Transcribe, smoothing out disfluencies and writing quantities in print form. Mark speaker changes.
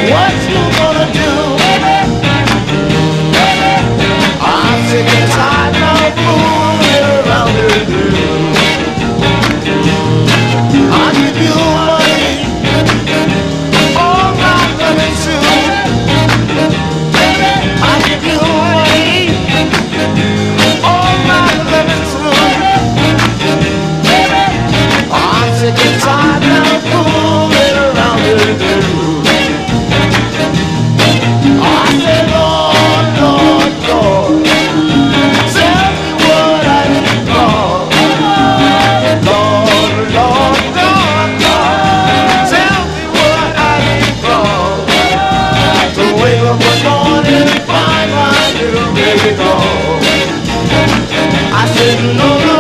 Speaker 1: What you gonna do? I'm sick and tired of fooling around with you. I give you money, all my loving too. I give you money, all my loving too. I'm sick and tired of fooling around with you. I said, Lord, Lord, Lord, tell me what I did wrong. Lord, Lord, Lord, Lord, tell me what I did wrong. To wake up one morning and find my little baby gone. I said, no, no.